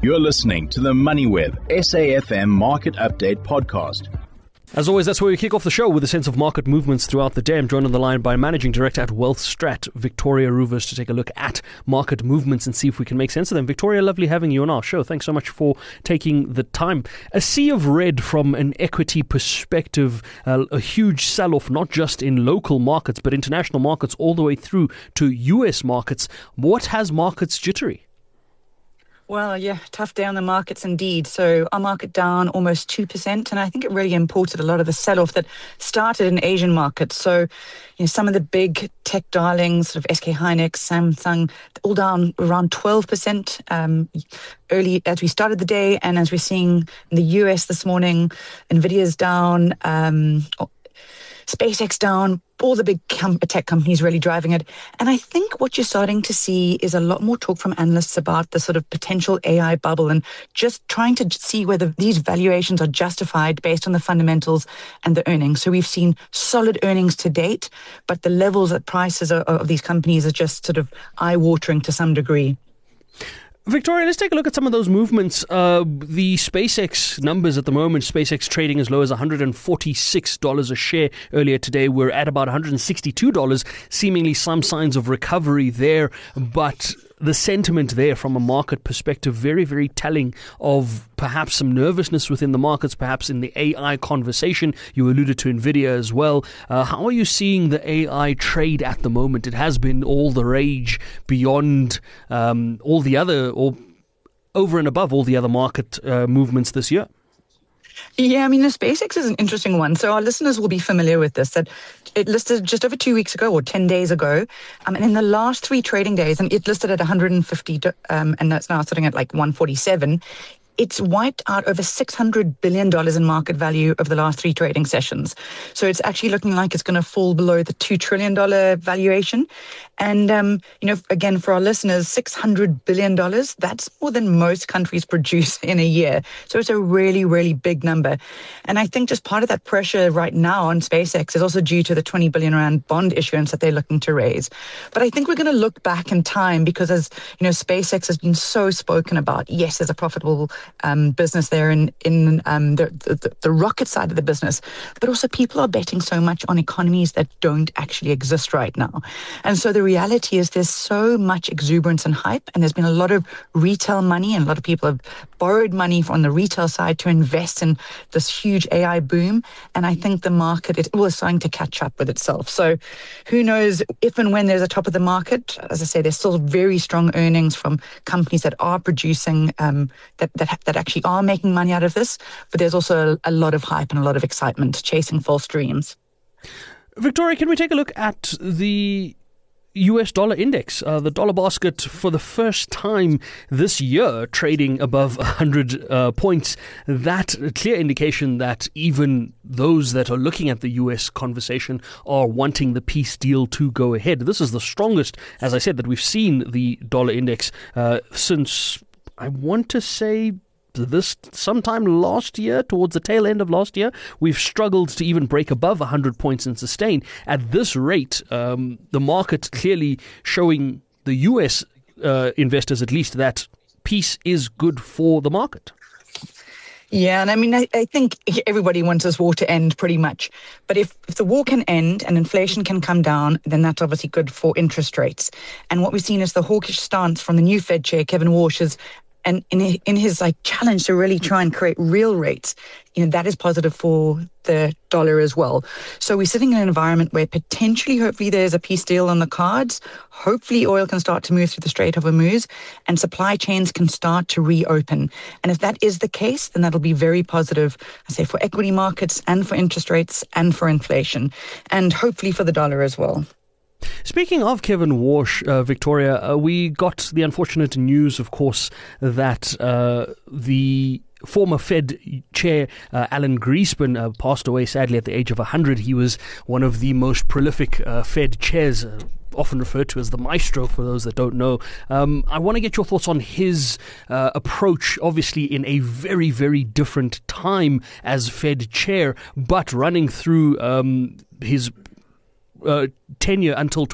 You're listening to the MoneyWeb SAFM Market Update Podcast. As always, that's where we kick off the show with a sense of market movements throughout the day. I'm joined on the line by Managing Director at WealthStrat, Victoria Ruvers, to take a look at market movements and see if we can make sense of them. Victoria, lovely having you on our show. Thanks so much for taking the time. A sea of red from an equity perspective, a huge sell-off, not just in local markets, but international markets all the way through to US markets. What has markets jittery? Well, yeah, tough day on the markets indeed. So our market down almost 2%. And I think it really imported a lot of the sell-off that started in Asian markets. So, some of the big tech darlings, sort of SK Hynix, Samsung, all down around 12% early as we started the day. And as we're seeing in the US this morning, Nvidia's down, SpaceX down, all the big tech companies really driving it. And I think what you're starting to see is a lot more talk from analysts about the sort of potential AI bubble and just trying to see whether these valuations are justified based on the fundamentals and the earnings. So we've seen solid earnings to date, but the levels at prices of these companies are just sort of eye-watering to some degree. Victoria, let's take a look at some of those movements. The SpaceX numbers at the moment, SpaceX trading as low as $146 a share earlier today. We're at about $162, seemingly some signs of recovery there, but the sentiment there from a market perspective, very, very telling of perhaps some nervousness within the markets, perhaps in the AI conversation. You alluded to Nvidia as well. How are you seeing the AI trade at the moment? It has been all the rage beyond all the other, or over and above all the other market movements this year. Yeah, the SpaceX is an interesting one. So our listeners will be familiar with this, that it listed just over 2 weeks ago or 10 days ago. And in the last 3 trading days, and it listed at 150, and that's now sitting at like 147. It's wiped out over $600 billion in market value over the last 3 trading sessions. So it's actually looking like it's going to fall below the $2 trillion valuation. And, again, for our listeners, $600 billion, that's more than most countries produce in a year. So it's a really, really big number. And I think just part of that pressure right now on SpaceX is also due to the 20 billion rand bond issuance that they're looking to raise. But I think we're going to look back in time because, as SpaceX has been so spoken about. Yes, there's a profitable business there in the rocket side of the business, but also people are betting so much on economies that don't actually exist right now. And so the reality is there's so much exuberance and hype, and there's been a lot of retail money, and a lot of people have borrowed money on the retail side to invest in this huge AI boom. And I think the market is starting to catch up with itself. So who knows if and when there's a top of the market. As I say, there's still very strong earnings from companies that are producing, that actually are making money out of this. But there's also a lot of hype and a lot of excitement chasing false dreams. Victoria, can we take a look at the US dollar index, the dollar basket, for the first time this year trading above 100 points? That clear indication that even those that are looking at the US conversation are wanting the peace deal to go ahead. This is the strongest, as I said, that we've seen the dollar index since, I want to say, this sometime last year, towards the tail end of last year. We've struggled to even break above 100 points and sustain. At this rate, the market clearly showing the US investors at least that peace is good for the market. Yeah, and I think everybody wants this war to end pretty much. But if the war can end and inflation can come down, then that's obviously good for interest rates. And what we've seen is the hawkish stance from the new Fed chair, Kevin Walsh, and in his challenge to really try and create real rates, that is positive for the dollar as well. So we're sitting in an environment where potentially, hopefully, there's a peace deal on the cards. Hopefully, oil can start to move through the Strait of Hormuz and supply chains can start to reopen. And if that is the case, then that'll be very positive, I say, for equity markets and for interest rates and for inflation, and hopefully for the dollar as well. Speaking of Kevin Walsh, Victoria, we got the unfortunate news, of course, that the former Fed chair, Alan Greenspan, passed away sadly at the age of 100. He was one of the most prolific Fed chairs, often referred to as the maestro for those that don't know. I want to get your thoughts on his approach, obviously in a very, very different time as Fed chair, but running through his tenure until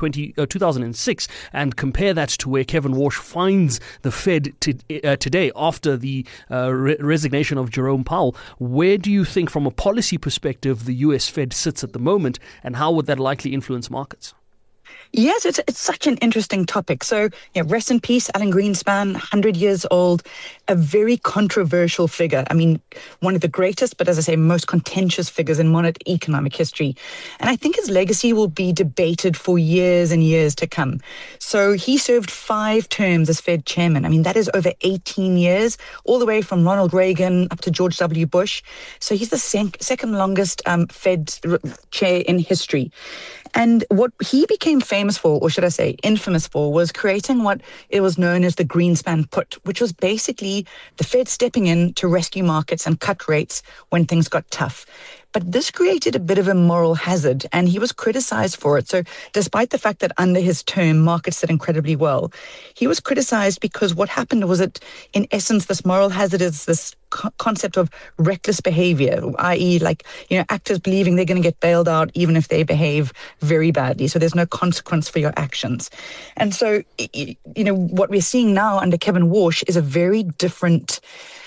2006 and compare that to where Kevin Walsh finds the Fed today after the resignation of Jerome Powell, where do you think from a policy perspective the US Fed sits at the moment, and how would that likely influence markets? Yes, it's such an interesting topic. So, rest in peace, Alan Greenspan, 100 years old, a very controversial figure. I mean, one of the greatest, but as I say, most contentious figures in modern economic history. And I think his legacy will be debated for years and years to come. So he served 5 terms as Fed chairman. I mean, that is over 18 years, all the way from Ronald Reagan up to George W. Bush. So he's the second longest Fed chair in history. And what he became famous for, or should I say infamous for, was creating what it was known as the Greenspan put, which was basically the Fed stepping in to rescue markets and cut rates when things got tough. But this created a bit of a moral hazard, and he was criticized for it. So despite the fact that under his term, markets did incredibly well, he was criticized because what happened was that, in essence, this moral hazard is this concept of reckless behavior, i.e. actors believing they're going to get bailed out even if they behave very badly. So there's no consequence for your actions. And so, what we're seeing now under Kevin Walsh is a very different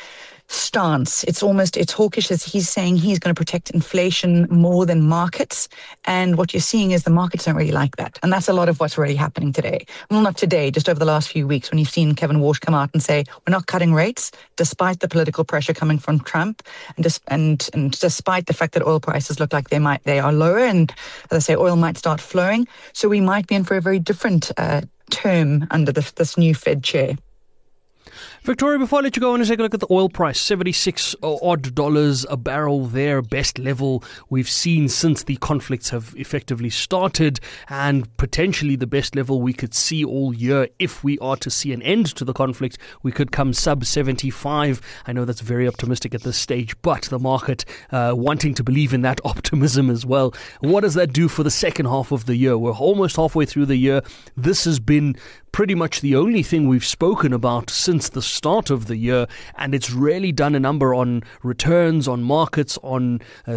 stance. It's hawkish, as he's saying he's going to protect inflation more than markets. And what you're seeing is the markets don't really like that. And that's a lot of what's really happening today. Well, not today, just over the last few weeks when you've seen Kevin Walsh come out and say, we're not cutting rates, despite the political pressure coming from Trump and despite the fact that oil prices look like they are lower. And as I say, oil might start flowing. So we might be in for a very different term under this new Fed chair. Victoria, before I let you go, I want to take a look at the oil price. $76 odd a barrel there, best level we've seen since the conflicts have effectively started, and potentially the best level we could see all year. If we are to see an end to the conflict, we could come sub 75. I know that's very optimistic at this stage, but the market wanting to believe in that optimism as well. What does that do for the second half of the year? We're almost halfway through the year. This has been pretty much the only thing we've spoken about since the start of the year, and it's really done a number on returns, on markets, on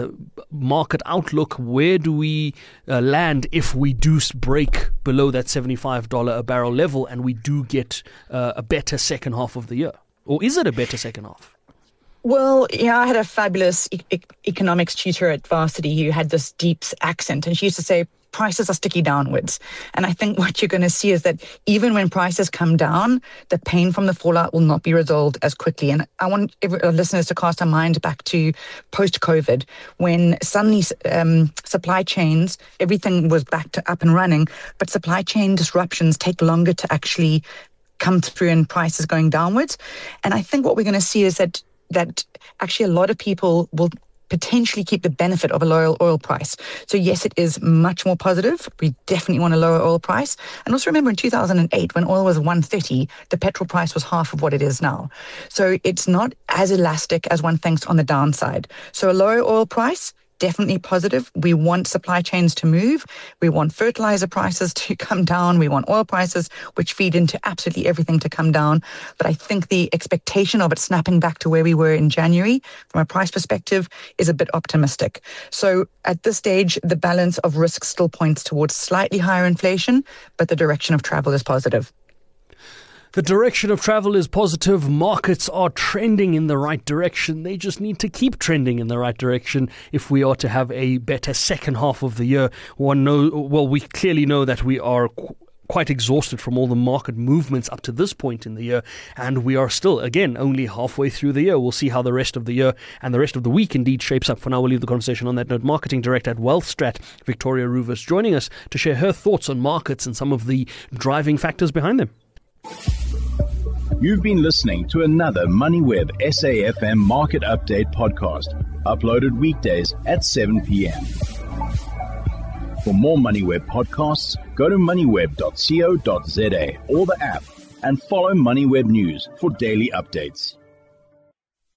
market outlook. Where do we land if we do break below that $75 a barrel level and we do get a better second half of the year? Or is it a better second half? Well, I had a fabulous economics tutor at varsity who had this deep accent, and she used to say, prices are sticky downwards. And I think what you're going to see is that even when prices come down, the pain from the fallout will not be resolved as quickly. And I want our listeners to cast our mind back to post-COVID, when suddenly supply chains, everything was back to up and running, but supply chain disruptions take longer to actually come through and prices going downwards. And I think what we're going to see is that actually a lot of people will potentially keep the benefit of a lower oil price. So yes, it is much more positive. We definitely want a lower oil price. And also remember in 2008, when oil was $130, the petrol price was half of what it is now. So it's not as elastic as one thinks on the downside. So a lower oil price, definitely positive. We want supply chains to move. We want fertilizer prices to come down. We want oil prices, which feed into absolutely everything, to come down. But I think the expectation of it snapping back to where we were in January from a price perspective is a bit optimistic. So at this stage, the balance of risk still points towards slightly higher inflation, but the direction of travel is positive. The direction of travel is positive. Markets are trending in the right direction. They just need to keep trending in the right direction if we are to have a better second half of the year. We clearly know that we are quite exhausted from all the market movements up to this point in the year, and we are still, again, only halfway through the year. We'll see how the rest of the year and the rest of the week indeed shapes up. For now, we'll leave the conversation on that note. Marketing Director at WealthStrat, Victoria Ruvus, joining us to share her thoughts on markets and some of the driving factors behind them. You've been listening to another MoneyWeb SAFM Market Update podcast, uploaded weekdays at 7 p.m. For more MoneyWeb podcasts, go to moneyweb.co.za or the app, and follow MoneyWeb News for daily updates.